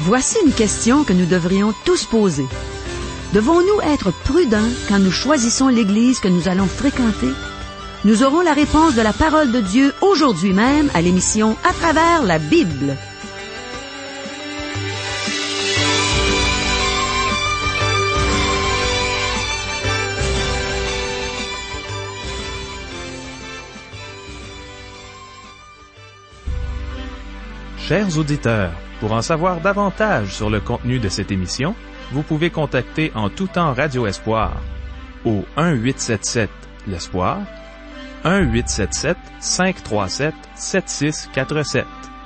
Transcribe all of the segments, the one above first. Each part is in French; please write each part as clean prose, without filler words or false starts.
Voici une question que nous devrions tous poser. Devons-nous être prudents quand nous choisissons l'Église que nous allons fréquenter? Nous aurons la réponse de la parole de Dieu aujourd'hui même à l'émission À travers la Bible. Chers auditeurs, pour en savoir davantage sur le contenu de cette émission, vous pouvez contacter en tout temps Radio Espoir au 1-877-l'Espoir, 1-877-537-7647.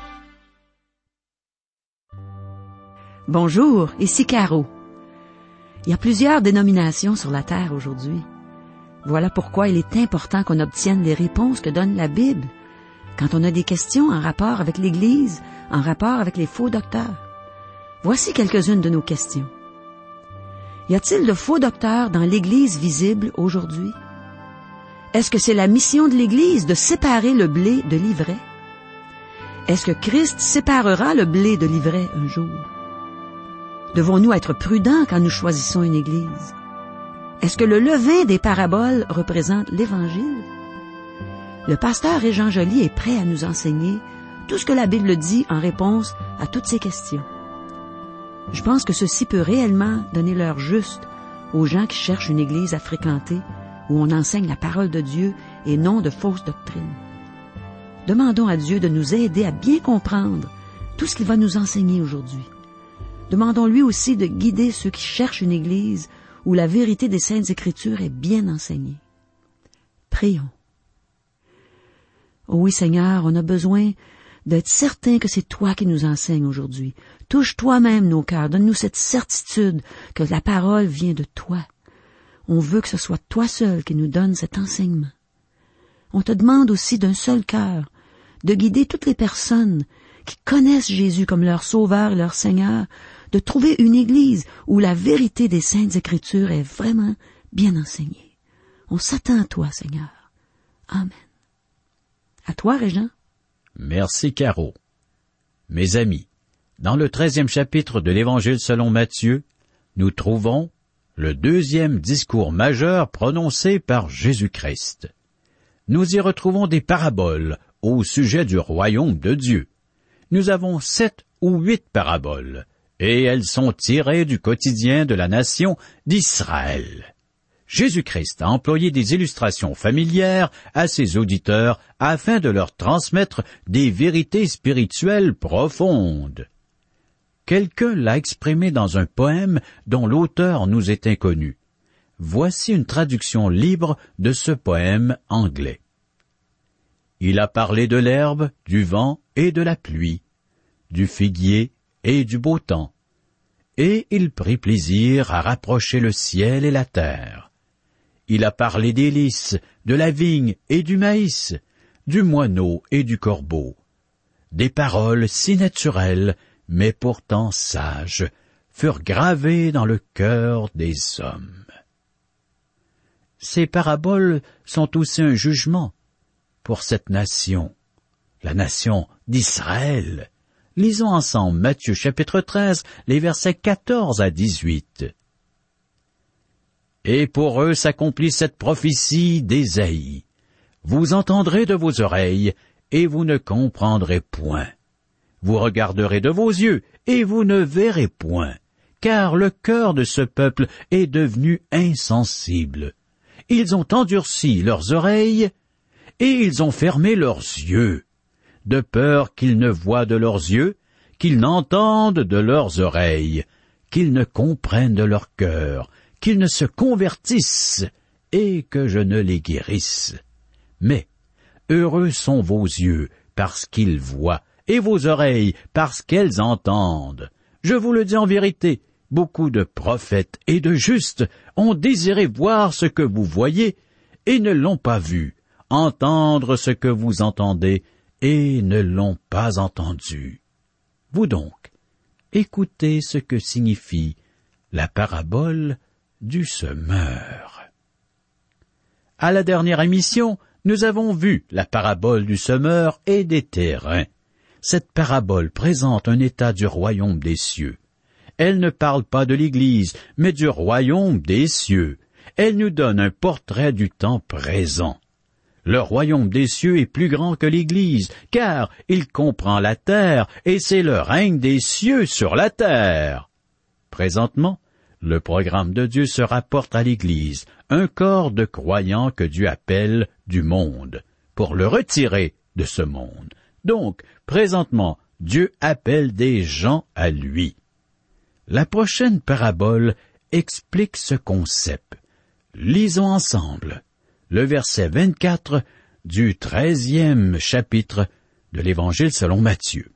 Bonjour, ici Caro. Il y a plusieurs dénominations sur la terre aujourd'hui. Voilà pourquoi il est important qu'on obtienne les réponses que donne la Bible quand on a des questions en rapport avec l'Église, en rapport avec les faux docteurs. Voici quelques-unes de nos questions. Y a-t-il de faux docteurs dans l'Église visible aujourd'hui? Est-ce que c'est la mission de l'Église de séparer le blé de l'ivraie? Est-ce que Christ séparera le blé de l'ivraie un jour? Devons-nous être prudents quand nous choisissons une Église? Est-ce que le levain des paraboles représente l'Évangile? Le pasteur Régent Joly est prêt à nous enseigner tout ce que la Bible dit en réponse à toutes ces questions. Je pense que ceci peut réellement donner l'heure juste aux gens qui cherchent une église à fréquenter où on enseigne la parole de Dieu et non de fausses doctrines. Demandons à Dieu de nous aider à bien comprendre tout ce qu'il va nous enseigner aujourd'hui. Demandons-lui aussi de guider ceux qui cherchent une église où la vérité des Saintes Écritures est bien enseignée. Prions. Oh oui, Seigneur, on a besoin d'être certain que c'est toi qui nous enseignes aujourd'hui. Touche toi-même nos cœurs, donne-nous cette certitude que la parole vient de toi. On veut que ce soit toi seul qui nous donne cet enseignement. On te demande aussi d'un seul cœur de guider toutes les personnes qui connaissent Jésus comme leur Sauveur et leur Seigneur, de trouver une église où la vérité des Saintes Écritures est vraiment bien enseignée. On s'attend à toi, Seigneur. Amen. À toi, Régent. Merci, Caro. Mes amis, dans le 13e chapitre de l'Évangile selon Matthieu, nous trouvons le deuxième discours majeur prononcé par Jésus-Christ. Nous y retrouvons des paraboles au sujet du royaume de Dieu. Nous avons 7 ou 8 paraboles, et elles sont tirées du quotidien de la nation d'Israël. Jésus-Christ a employé des illustrations familières à ses auditeurs afin de leur transmettre des vérités spirituelles profondes. Quelqu'un l'a exprimé dans un poème dont l'auteur nous est inconnu. Voici une traduction libre de ce poème anglais. Il a parlé de l'herbe, du vent et de la pluie, du figuier et du beau temps, et il prit plaisir à rapprocher le ciel et la terre. Il a parlé des lys, de la vigne et du maïs, du moineau et du corbeau. Des paroles si naturelles, mais pourtant sages, furent gravées dans le cœur des hommes. Ces paraboles sont aussi un jugement pour cette nation, la nation d'Israël. Lisons ensemble Matthieu chapitre 13, les versets 14 à 18. Et pour eux s'accomplit cette prophétie d'Ésaïe. Vous entendrez de vos oreilles, et vous ne comprendrez point. Vous regarderez de vos yeux, et vous ne verrez point, car le cœur de ce peuple est devenu insensible. Ils ont endurci leurs oreilles, et ils ont fermé leurs yeux, de peur qu'ils ne voient de leurs yeux, qu'ils n'entendent de leurs oreilles, qu'ils ne comprennent de leur cœur, qu'ils ne se convertissent, et que je ne les guérisse. Mais heureux sont vos yeux, parce qu'ils voient, et vos oreilles, parce qu'elles entendent. Je vous le dis en vérité, beaucoup de prophètes et de justes ont désiré voir ce que vous voyez, et ne l'ont pas vu, entendre ce que vous entendez, et ne l'ont pas entendu. Vous donc, écoutez ce que signifie la parabole du semeur. À la dernière émission, nous avons vu la parabole du semeur et des terrains. cette parabole présente un état du royaume des cieux. Elle ne parle pas de l'Église, mais du royaume des cieux. Elle nous donne un portrait du temps présent. Le royaume des cieux est plus grand que l'Église, car il comprend la terre, et c'est le règne des cieux sur la terre. Présentement, le programme de Dieu se rapporte à l'Église, un corps de croyants que Dieu appelle du monde, pour le retirer de ce monde. Donc, présentement, Dieu appelle des gens à lui. La prochaine parabole explique ce concept. Lisons ensemble le verset 24 du 13e chapitre de l'Évangile selon Matthieu.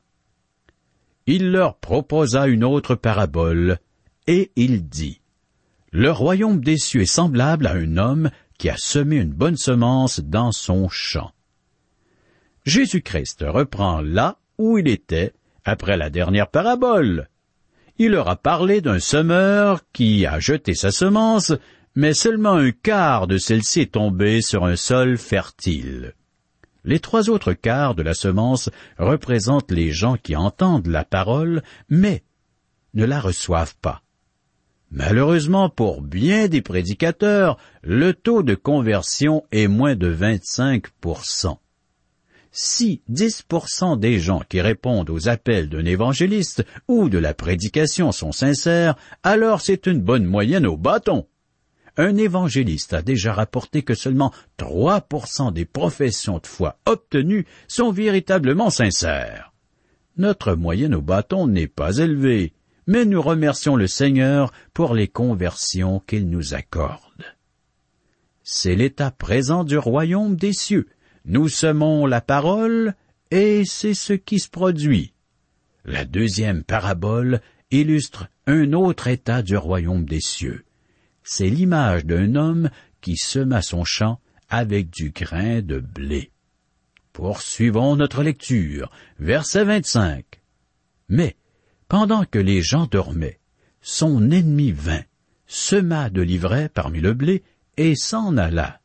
Il leur proposa une autre parabole, et il dit, « Le royaume des cieux est semblable à un homme qui a semé une bonne semence dans son champ. » Jésus-Christ reprend là où il était après la dernière parabole. Il leur a parlé d'un semeur qui a jeté sa semence, mais seulement un quart de celle-ci est tombé sur un sol fertile. Les 3 autres quarts de la semence représentent les gens qui entendent la parole, mais ne la reçoivent pas. Malheureusement pour bien des prédicateurs, le taux de conversion est moins de 25%. Si 10% des gens qui répondent aux appels d'un évangéliste ou de la prédication sont sincères, alors c'est une bonne moyenne au bâton. Un évangéliste a déjà rapporté que seulement 3% des professions de foi obtenues sont véritablement sincères. Notre moyenne au bâton n'est pas élevée, mais nous remercions le Seigneur pour les conversions qu'il nous accorde. C'est l'état présent du royaume des cieux. Nous semons la parole, et c'est ce qui se produit. La deuxième parabole illustre un autre état du royaume des cieux. C'est l'image d'un homme qui sema son champ avec du grain de blé. Poursuivons notre lecture, verset 25. Mais, pendant que les gens dormaient, son ennemi vint, sema de l'ivraie parmi le blé, et s'en alla.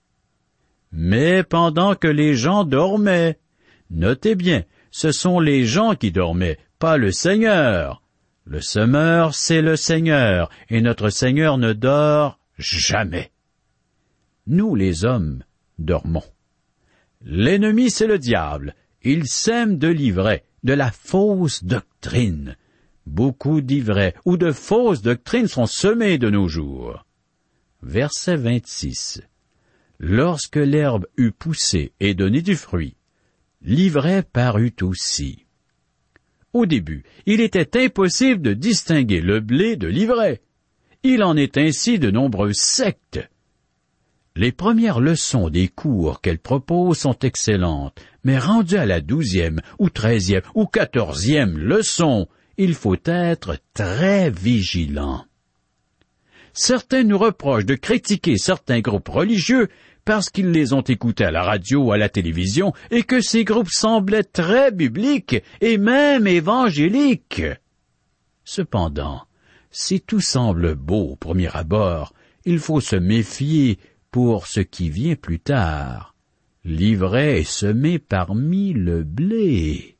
Mais pendant que les gens dormaient, notez bien, ce sont les gens qui dormaient, pas le Seigneur. Le semeur, c'est le Seigneur, et notre Seigneur ne dort jamais. Nous, les hommes, dormons. L'ennemi, c'est le diable. Il sème de l'ivraie, de la fausse doctrine. Beaucoup d'ivraies ou de fausses doctrines sont semées de nos jours. Verset 26. Lorsque l'herbe eut poussé et donné du fruit, l'ivraie parut aussi. Au début, il était impossible de distinguer le blé de l'ivraie. Il en est ainsi de nombreuses sectes. Les premières leçons des cours qu'elle propose sont excellentes, mais rendues à la 12e ou 13e ou 14e leçon, il faut être très vigilant. Certains nous reprochent de critiquer certains groupes religieux parce qu'ils les ont écoutés à la radio ou à la télévision et que ces groupes semblaient très bibliques et même évangéliques. Cependant, si tout semble beau au premier abord, il faut se méfier pour ce qui vient plus tard. L'ivraie est semée parmi le blé.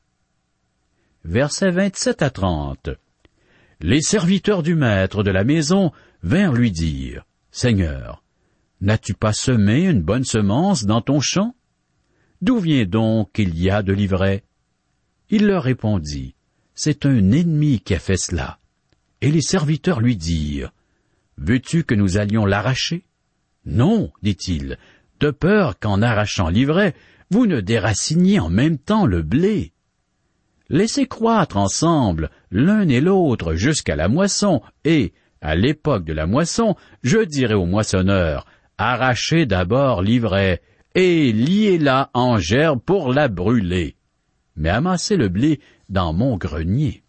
Versets 27 à 30. Les serviteurs du maître de la maison vinrent lui dire, « Seigneur, n'as-tu pas semé une bonne semence dans ton champ? D'où vient donc qu'il y a de l'ivraie? » Il leur répondit, « C'est un ennemi qui a fait cela. » Et les serviteurs lui dirent, « Veux-tu que nous allions l'arracher? » « Non, dit-il, de peur qu'en arrachant l'ivraie, vous ne déraciniez en même temps le blé. Laissez croître ensemble l'un et l'autre jusqu'à la moisson, et, à l'époque de la moisson, je dirai au moissonneur, arrachez d'abord l'ivraie, et liez-la en gerbe pour la brûler, mais amassez le blé dans mon grenier.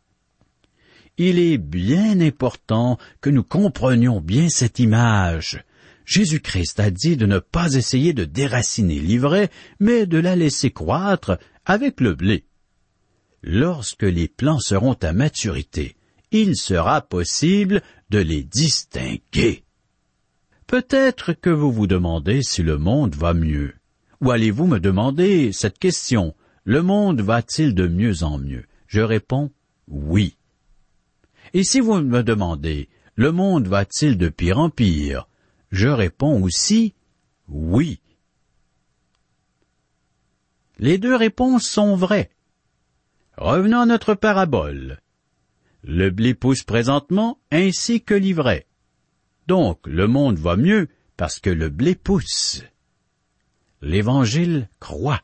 Il est bien important que nous comprenions bien cette image. Jésus-Christ a dit de ne pas essayer de déraciner l'ivraie, mais de la laisser croître avec le blé. Lorsque les plants seront à maturité, il sera possible de les distinguer. Peut-être que vous vous demandez si le monde va mieux. Ou allez-vous me demander cette question, le monde va-t-il de mieux en mieux? Je réponds oui. Et si vous me demandez, le monde va-t-il de pire en pire? Je réponds aussi oui. Les deux réponses sont vraies. Revenons à notre parabole. Le blé pousse présentement ainsi que l'ivraie. Donc, le monde va mieux parce que le blé pousse. L'Évangile croît.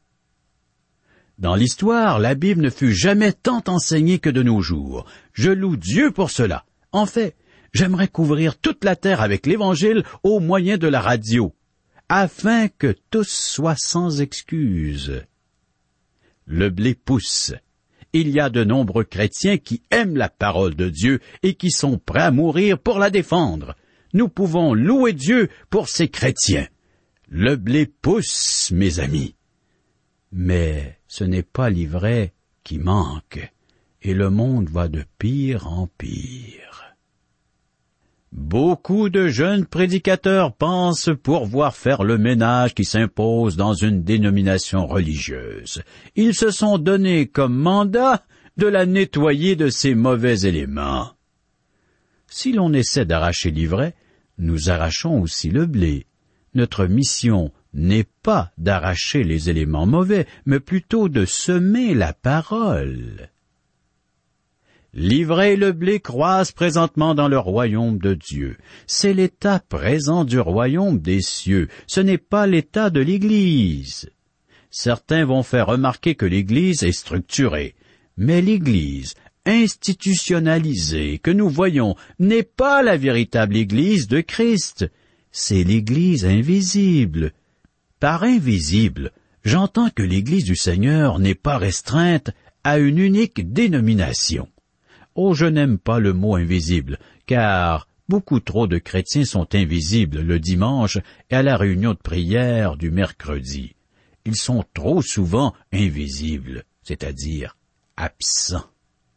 Dans l'histoire, la Bible ne fut jamais tant enseignée que de nos jours. Je loue Dieu pour cela. En fait, j'aimerais couvrir toute la terre avec l'Évangile au moyen de la radio, afin que tous soient sans excuse. Le blé pousse. Il y a de nombreux chrétiens qui aiment la parole de Dieu et qui sont prêts à mourir pour la défendre. Nous pouvons louer Dieu pour ces chrétiens. Le blé pousse, mes amis. Mais ce n'est pas l'ivraie qui manque, et le monde va de pire en pire. Beaucoup de jeunes prédicateurs pensent pouvoir faire le ménage qui s'impose dans une dénomination religieuse. Ils se sont donné comme mandat de la nettoyer de ces mauvais éléments. Si l'on essaie d'arracher l'ivraie, nous arrachons aussi le blé. Notre mission n'est pas d'arracher les éléments mauvais, mais plutôt de semer la parole. L'ivraie et le blé croissent présentement dans le royaume de Dieu. C'est l'état présent du royaume des cieux, ce n'est pas l'état de l'Église. Certains vont faire remarquer que l'Église est structurée, mais l'Église institutionnalisée que nous voyons n'est pas la véritable Église de Christ, c'est l'Église invisible. Par invisible, j'entends que l'Église du Seigneur n'est pas restreinte à une unique dénomination. Oh, je n'aime pas le mot invisible, car beaucoup trop de chrétiens sont invisibles le dimanche et à la réunion de prière du mercredi. Ils sont trop souvent invisibles, c'est-à-dire absents.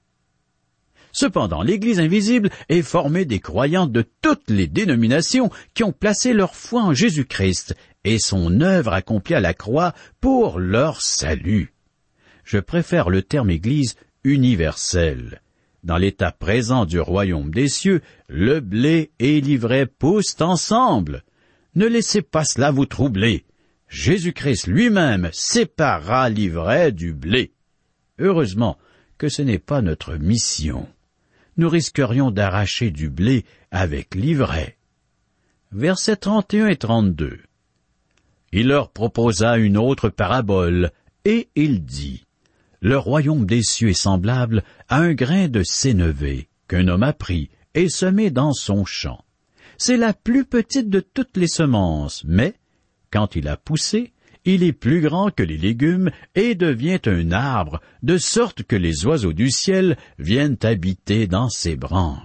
Cependant, l'Église invisible est formée des croyants de toutes les dénominations qui ont placé leur foi en Jésus-Christ et son œuvre accomplie à la croix pour leur salut. Je préfère le terme Église universelle. Dans l'état présent du royaume des cieux, le blé et l'ivraie poussent ensemble. Ne laissez pas cela vous troubler. Jésus-Christ lui-même séparera l'ivraie du blé. Heureusement que ce n'est pas notre mission. Nous risquerions d'arracher du blé avec l'ivraie. Versets 31 et 32. Il leur proposa une autre parabole, et il dit, « Le royaume des cieux est semblable à un grain de sénévé qu'un homme a pris et semé dans son champ. C'est la plus petite de toutes les semences, mais, quand il a poussé, il est plus grand que les légumes et devient un arbre, de sorte que les oiseaux du ciel viennent habiter dans ses branches. »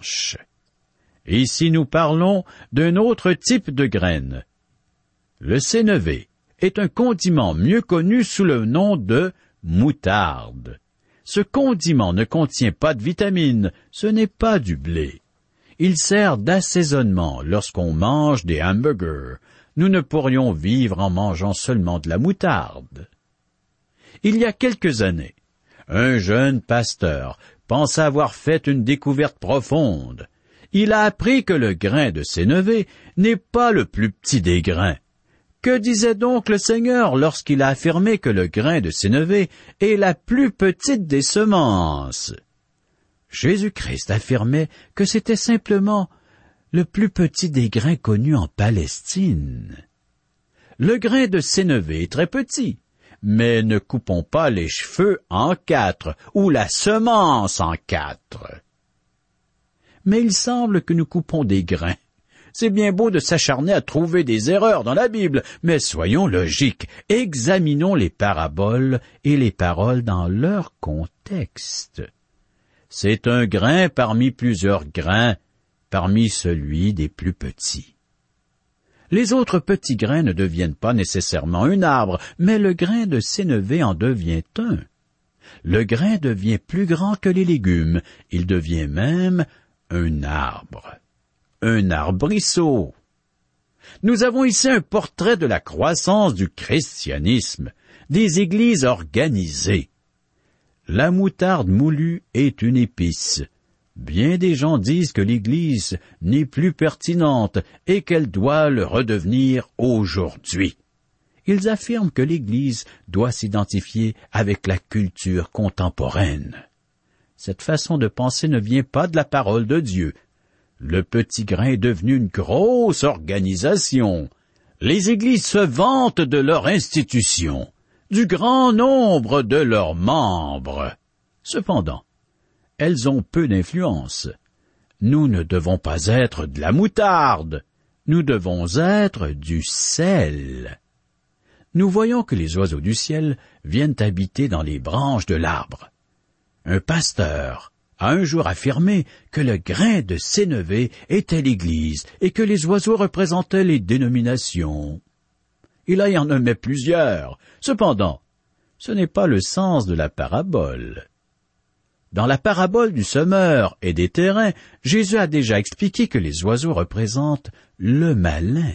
Ici nous parlons d'un autre type de graine. Le sénévé est un condiment mieux connu sous le nom de moutarde. Ce condiment ne contient pas de vitamines, ce n'est pas du blé. Il sert d'assaisonnement lorsqu'on mange des hamburgers. Nous ne pourrions vivre en mangeant seulement de la moutarde. Il y a quelques années, un jeune pasteur pensa avoir fait une découverte profonde. Il a appris que le grain de sénévé n'est pas le plus petit des grains. Que disait donc le Seigneur lorsqu'il a affirmé que le grain de sénévé est la plus petite des semences? Jésus-Christ affirmait que c'était simplement le plus petit des grains connus en Palestine. Le grain de sénévé est très petit, mais ne coupons pas les cheveux en 4 ou la semence en 4. Mais il semble que nous coupons des grains. C'est bien beau de s'acharner à trouver des erreurs dans la Bible, mais soyons logiques, examinons les paraboles et les paroles dans leur contexte. C'est un grain parmi plusieurs grains, parmi celui des plus petits. Les autres petits grains ne deviennent pas nécessairement un arbre, mais le grain de sénévé en devient un. Le grain devient plus grand que les légumes, il devient même un arbre. Un arbrisseau. Nous avons ici un portrait de la croissance du christianisme. des églises organisées. La moutarde moulue est une épice. Bien des gens disent que l'Église n'est plus pertinente et qu'elle doit le redevenir aujourd'hui. Ils affirment que l'Église doit s'identifier avec la culture contemporaine. Cette façon de penser ne vient pas de la parole de Dieu. Le petit grain est devenu une grosse organisation. Les églises se vantent de leur institution, du grand nombre de leurs membres. Cependant, elles ont peu d'influence. Nous ne devons pas être de la moutarde, nous devons être du sel. Nous voyons que les oiseaux du ciel viennent habiter dans les branches de l'arbre. Un pasteur a un jour affirmé que le grain de sénévé était l'Église et que les oiseaux représentaient les dénominations. Il y en nommait plusieurs. Cependant, ce n'est pas le sens de la parabole. Dans la parabole du semeur et des terrains, Jésus a déjà expliqué que les oiseaux représentent le malin.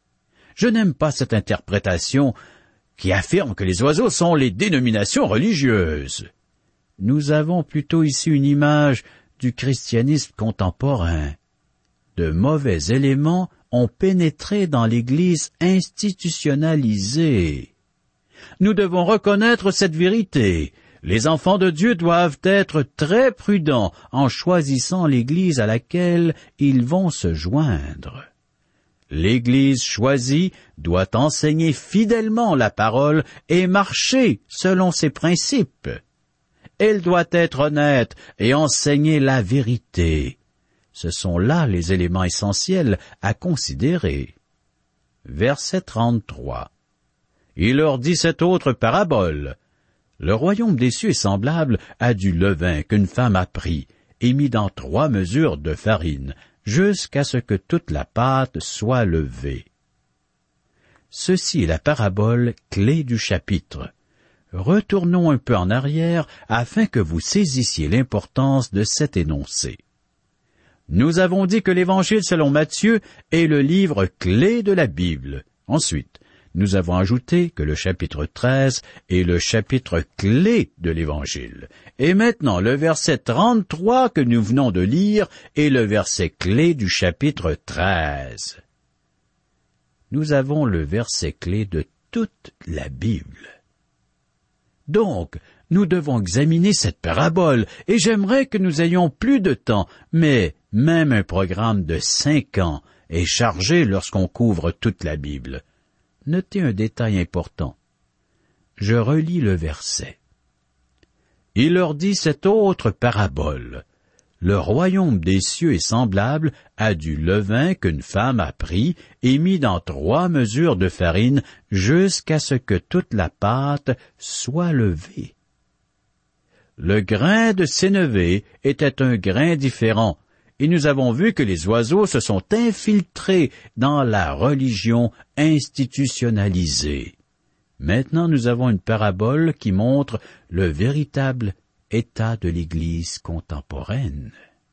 Je n'aime pas cette interprétation qui affirme que les oiseaux sont les dénominations religieuses. Nous avons plutôt ici une image du christianisme contemporain. De mauvais éléments ont pénétré dans l'Église institutionnalisée. Nous devons reconnaître cette vérité. Les enfants de Dieu doivent être très prudents en choisissant l'Église à laquelle ils vont se joindre. L'Église choisie doit enseigner fidèlement la parole et marcher selon ses principes. Elle doit être honnête et enseigner la vérité. Ce sont là les éléments essentiels à considérer. Verset 33. Il leur dit cette autre parabole. Le royaume des cieux est semblable à du levain qu'une femme a pris et mis dans 3 mesures de farine, jusqu'à ce que toute la pâte soit levée. Ceci est la parabole clé du chapitre. Retournons un peu en arrière afin que vous saisissiez l'importance de cet énoncé. Nous avons dit que l'Évangile selon Matthieu est le livre clé de la Bible. Ensuite, nous avons ajouté que le chapitre 13 est le chapitre clé de l'Évangile. Et maintenant, le verset 33 que nous venons de lire est le verset clé du chapitre 13. Nous avons le verset clé de toute la Bible. Donc, nous devons examiner cette parabole, et j'aimerais que nous ayons plus de temps, mais même un programme de 5 ans est chargé lorsqu'on couvre toute la Bible. Notez un détail important. Je relis le verset. Il leur dit cette autre parabole. Le royaume des cieux est semblable à du levain qu'une femme a pris et mis dans 3 mesures de farine jusqu'à ce que toute la pâte soit levée. Le grain de sénévé était un grain différent, et nous avons vu que les oiseaux se sont infiltrés dans la religion institutionnalisée. Maintenant, nous avons une parabole qui montre le véritable état de l'Église contemporaine.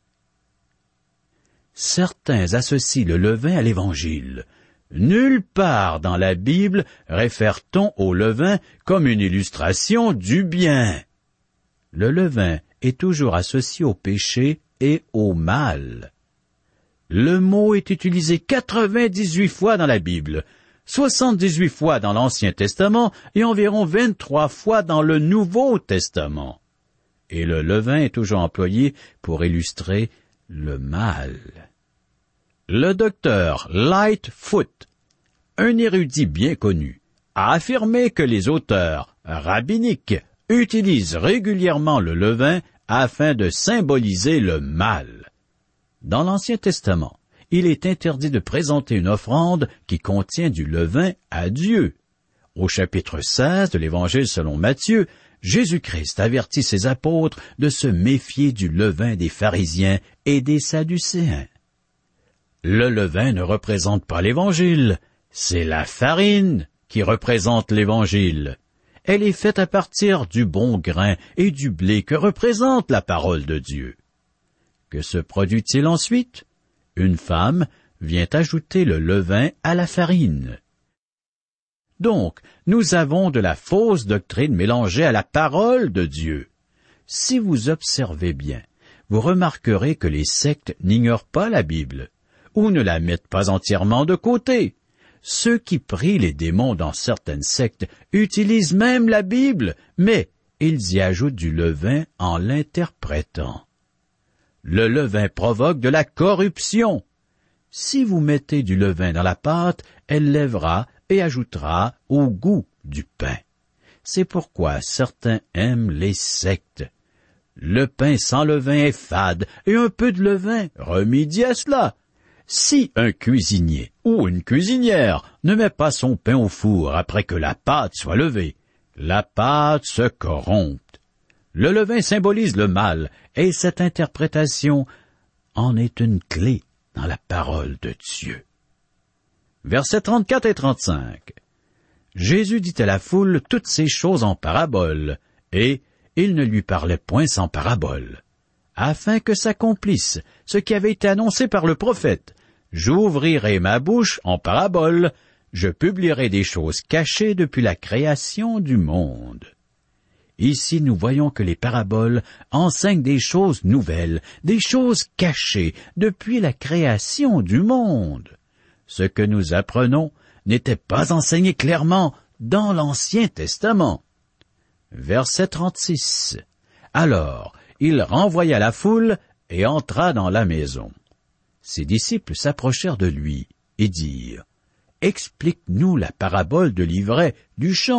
Certains associent le levain à l'Évangile. Nulle part dans la Bible réfère-t-on au levain comme une illustration du bien. Le levain est toujours associé au péché et au mal. Le mot est utilisé 98 fois dans la Bible, 78 fois dans l'Ancien Testament et environ 23 fois dans le Nouveau Testament. Et le levain est toujours employé pour illustrer le mal. Le docteur Lightfoot, un érudit bien connu, a affirmé que les auteurs rabbiniques utilisent régulièrement le levain afin de symboliser le mal. Dans l'Ancien Testament, il est interdit de présenter une offrande qui contient du levain à Dieu. Au chapitre 16 de l'Évangile selon Matthieu, Jésus-Christ avertit ses apôtres de se méfier du levain des pharisiens et des sadducéens. Le levain ne représente pas l'Évangile, c'est la farine qui représente l'Évangile. Elle est faite à partir du bon grain et du blé que représente la parole de Dieu. Que se produit-il ensuite? Une femme vient ajouter le levain à la farine. Donc, nous avons de la fausse doctrine mélangée à la parole de Dieu. Si vous observez bien, vous remarquerez que les sectes n'ignorent pas la Bible, ou ne la mettent pas entièrement de côté. Ceux qui prient les démons dans certaines sectes utilisent même la Bible, mais ils y ajoutent du levain en l'interprétant. Le levain provoque de la corruption. Si vous mettez du levain dans la pâte, elle lèvera et ajoutera au goût du pain. C'est pourquoi certains aiment les sectes. Le pain sans levain est fade, et un peu de levain remédie à cela. Si un cuisinier ou une cuisinière ne met pas son pain au four après que la pâte soit levée, la pâte se corrompt. Le levain symbolise le mal, et cette interprétation en est une clé dans la parole de Dieu. Versets 34 et 35. Jésus dit à la foule toutes ces choses en parabole, et il ne lui parlait point sans parabole, afin que s'accomplisse ce qui avait été annoncé par le prophète. J'ouvrirai ma bouche en parabole, je publierai des choses cachées depuis la création du monde. Ici, nous voyons que les paraboles enseignent des choses nouvelles, des choses cachées depuis la création du monde. Ce que nous apprenons n'était pas enseigné clairement dans l'Ancien Testament. Verset 36. Alors, il renvoya la foule et entra dans la maison. Ses disciples s'approchèrent de lui et dirent, « Explique-nous la parabole de l'ivraie du champ. »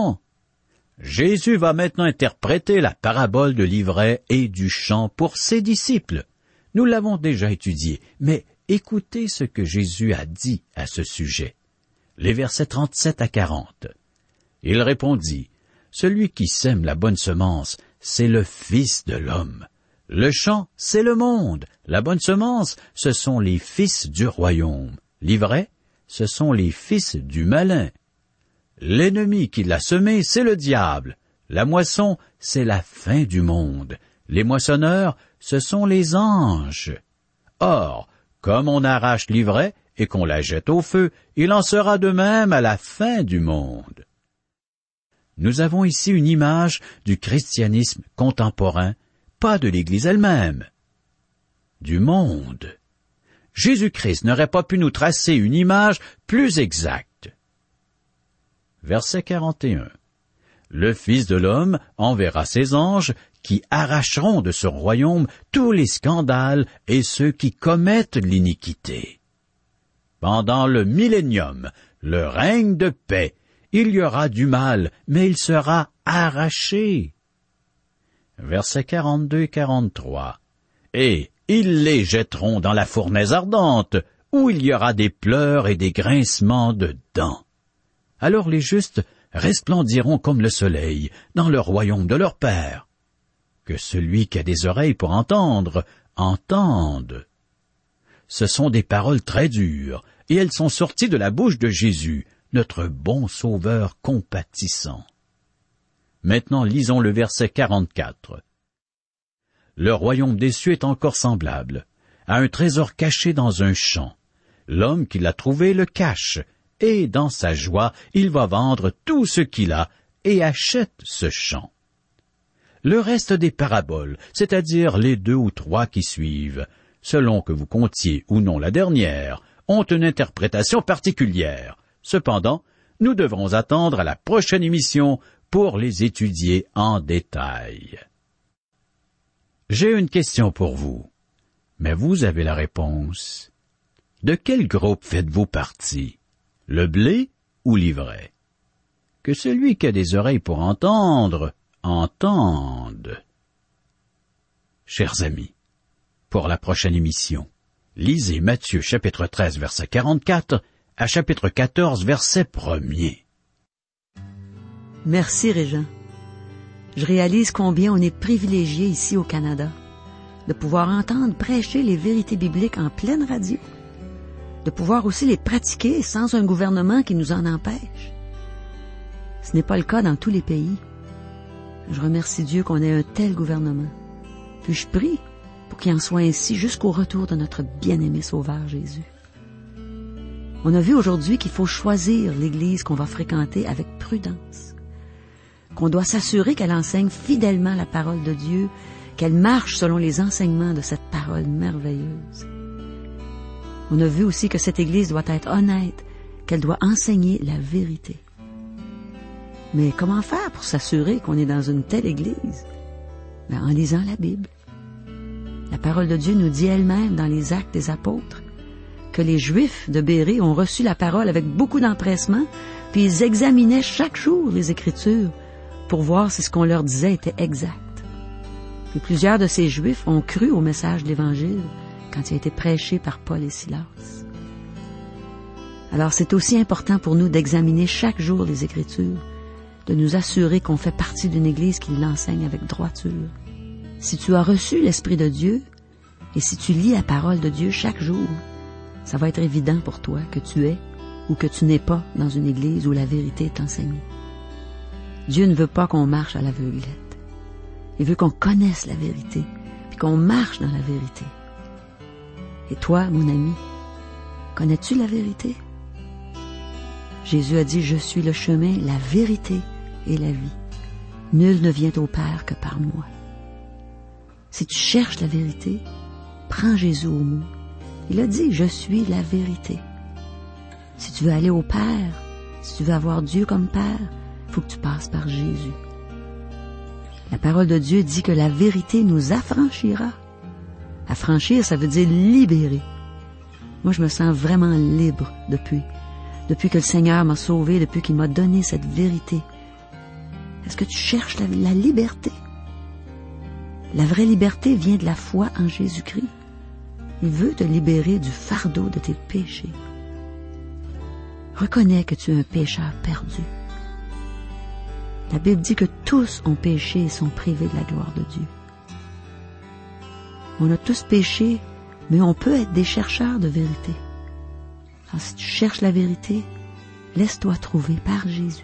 Jésus va maintenant interpréter la parabole de l'ivraie et du champ pour ses disciples. Nous l'avons déjà étudié, mais écoutez ce que Jésus a dit à ce sujet. Les versets 37 à 40. Il répondit, « Celui qui sème la bonne semence, c'est le Fils de l'homme. Le champ, c'est le monde. La bonne semence, ce sont les fils du royaume. L'ivraie, ce sont les fils du malin. L'ennemi qui l'a semé, c'est le diable. La moisson, c'est la fin du monde. Les moissonneurs, ce sont les anges. Or, comme on arrache l'ivraie et qu'on la jette au feu, il en sera de même à la fin du monde. » Nous avons ici une image du christianisme contemporain, pas de l'Église elle-même, du monde. Jésus-Christ n'aurait pas pu nous tracer une image plus exacte. Verset 41. Le Fils de l'homme enverra ses anges qui arracheront de son royaume tous les scandales et ceux qui commettent l'iniquité. Pendant le millénium, le règne de paix, il y aura du mal, mais il sera arraché. Versets 42 et 43. Et ils les jetteront dans la fournaise ardente, où il y aura des pleurs et des grincements de dents. Alors les justes resplendiront comme le soleil dans le royaume de leur Père. Que celui qui a des oreilles pour entendre, entende. Ce sont des paroles très dures, et elles sont sorties de la bouche de Jésus, notre bon Sauveur compatissant. Maintenant, lisons le verset 44. Le royaume des cieux est encore semblable à un trésor caché dans un champ. L'homme qui l'a trouvé le cache, et dans sa joie, il va vendre tout ce qu'il a et achète ce champ. Le reste des paraboles, c'est-à-dire les 2 ou 3 qui suivent, selon que vous comptiez ou non la dernière, ont une interprétation particulière. Cependant, nous devrons attendre à la prochaine émission pour les étudier en détail. J'ai une question pour vous, mais vous avez la réponse. De quel groupe faites-vous partie? Le blé ou l'ivraie? Que celui qui a des oreilles pour entendre, entende. Chers amis, pour la prochaine émission, lisez Matthieu chapitre 13 verset 44 à chapitre 14 verset 1er. Merci, Régent. Je réalise combien on est privilégié ici au Canada de pouvoir entendre prêcher les vérités bibliques en pleine radio, de pouvoir aussi les pratiquer sans un gouvernement qui nous en empêche. Ce n'est pas le cas dans tous les pays. Je remercie Dieu qu'on ait un tel gouvernement. Puis je prie pour qu'il en soit ainsi jusqu'au retour de notre bien-aimé Sauveur Jésus. On a vu aujourd'hui qu'il faut choisir l'Église qu'on va fréquenter avec prudence, qu'on doit s'assurer qu'elle enseigne fidèlement la parole de Dieu, qu'elle marche selon les enseignements de cette parole merveilleuse. On a vu aussi que cette Église doit être honnête, qu'elle doit enseigner la vérité. Mais comment faire pour s'assurer qu'on est dans une telle Église? En lisant la Bible. La parole de Dieu nous dit elle-même dans les Actes des Apôtres que les Juifs de Bérée ont reçu la parole avec beaucoup d'empressement, puis ils examinaient chaque jour les Écritures pour voir si ce qu'on leur disait était exact. Puis plusieurs de ces Juifs ont cru au message de l'Évangile quand il a été prêché par Paul et Silas. Alors c'est aussi important pour nous d'examiner chaque jour les Écritures, de nous assurer qu'on fait partie d'une Église qui l'enseigne avec droiture. Si tu as reçu l'Esprit de Dieu, et si tu lis la parole de Dieu chaque jour, ça va être évident pour toi que tu es ou que tu n'es pas dans une Église où la vérité est enseignée. Dieu ne veut pas qu'on marche à l'aveuglette. Il veut qu'on connaisse la vérité, puis qu'on marche dans la vérité. Et toi, mon ami, connais-tu la vérité? Jésus a dit, « Je suis le chemin, la vérité et la vie. Nul ne vient au Père que par moi. » Si tu cherches la vérité, prends Jésus au mot. Il a dit, « Je suis la vérité. » Si tu veux aller au Père, si tu veux avoir Dieu comme Père, il faut que tu passes par Jésus. La parole de Dieu dit que la vérité nous affranchira. Affranchir, ça veut dire libérer. Moi, je me sens vraiment libre depuis que le Seigneur m'a sauvé, depuis qu'il m'a donné cette vérité. Est-ce que tu cherches la liberté? La vraie liberté vient de la foi en Jésus-Christ. Il veut te libérer du fardeau de tes péchés. Reconnais que tu es un pécheur perdu. La Bible dit que tous ont péché et sont privés de la gloire de Dieu. On a tous péché, mais on peut être des chercheurs de vérité. Alors, si tu cherches la vérité, laisse-toi trouver par Jésus.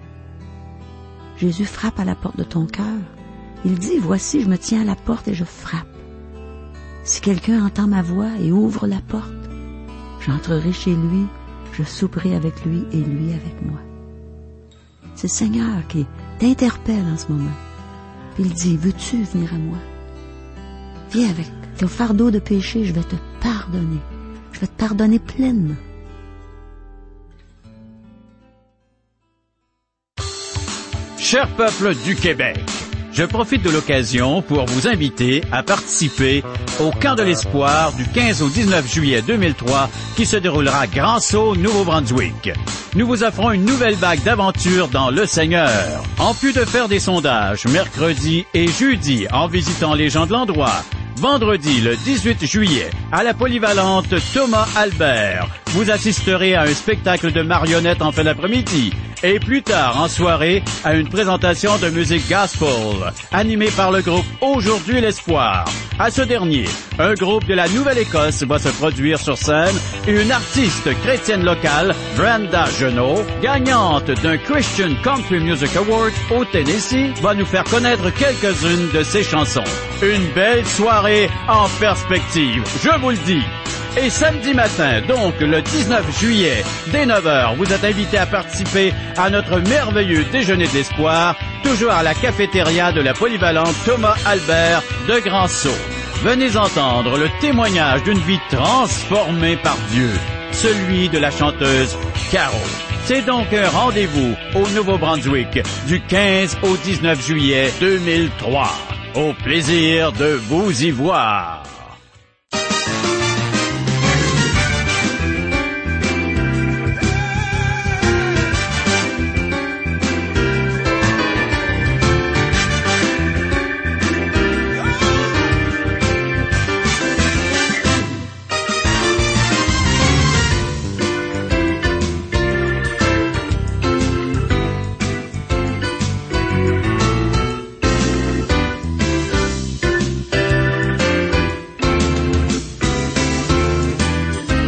Jésus frappe à la porte de ton cœur. Il dit, « Voici, je me tiens à la porte et je frappe. Si quelqu'un entend ma voix et ouvre la porte, j'entrerai chez lui, je souperai avec lui et lui avec moi. » C'est le Seigneur qui t'interpelle en ce moment. Puis il dit, « Veux-tu venir à moi? Viens avec ton fardeau de péché, je vais te pardonner. Je vais te pardonner pleinement. » Cher peuple du Québec, je profite de l'occasion pour vous inviter à participer au Camp de l'Espoir du 15 au 19 juillet 2003 qui se déroulera à Grand-Sault, Nouveau-Brunswick. Nous vous offrons une nouvelle vague d'aventures dans le Seigneur. En plus de faire des sondages mercredi et jeudi en visitant les gens de l'endroit, vendredi le 18 juillet, à la polyvalente Thomas Albert, vous assisterez à un spectacle de marionnettes en fin d'après-midi et plus tard en soirée à une présentation de musique gospel animée par le groupe Aujourd'hui l'Espoir. À ce dernier, un groupe de la Nouvelle-Écosse va se produire sur scène et une artiste chrétienne locale, Brenda Genot, gagnante d'un Christian Country Music Award au Tennessee, va nous faire connaître quelques-unes de ses chansons. Une belle soirée en perspective, je vous le dis. Et samedi matin, donc le 19 juillet, dès 9h, vous êtes invités à participer à notre merveilleux déjeuner d'espoir, toujours à la cafétéria de la polyvalente Thomas Albert de Grand-Sault. Venez entendre le témoignage d'une vie transformée par Dieu, celui de la chanteuse Caro. C'est donc un rendez-vous au Nouveau-Brunswick du 15 au 19 juillet 2003. Au plaisir de vous y voir.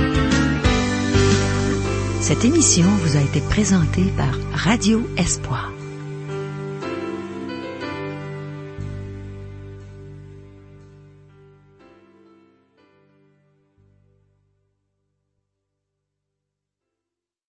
Cette émission vous a été présentée par Radio Espoir.